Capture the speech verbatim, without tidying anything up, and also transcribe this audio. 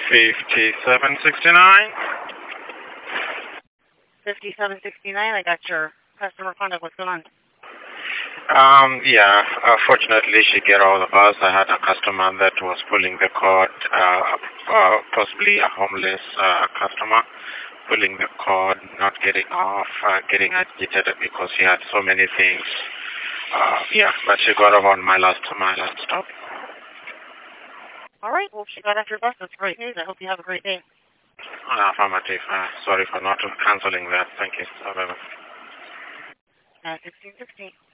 fifty-seven sixty-nine. fifty-seven sixty-nine, I got your customer contact. What's going on? Um, yeah, uh, fortunately she get all the bus. I had a customer that was pulling the cord, uh, uh, possibly a homeless uh, customer, pulling the cord, not getting off, uh, getting agitated because he had so many things. Uh, yeah, but she got off on my last, my last stop. All right, well, she got off your bus. That's great news. I hope you have a great day. Uh, affirmative. Uh, sorry for not canceling that. Thank you. Bye-bye. Uh, sixteen sixteen.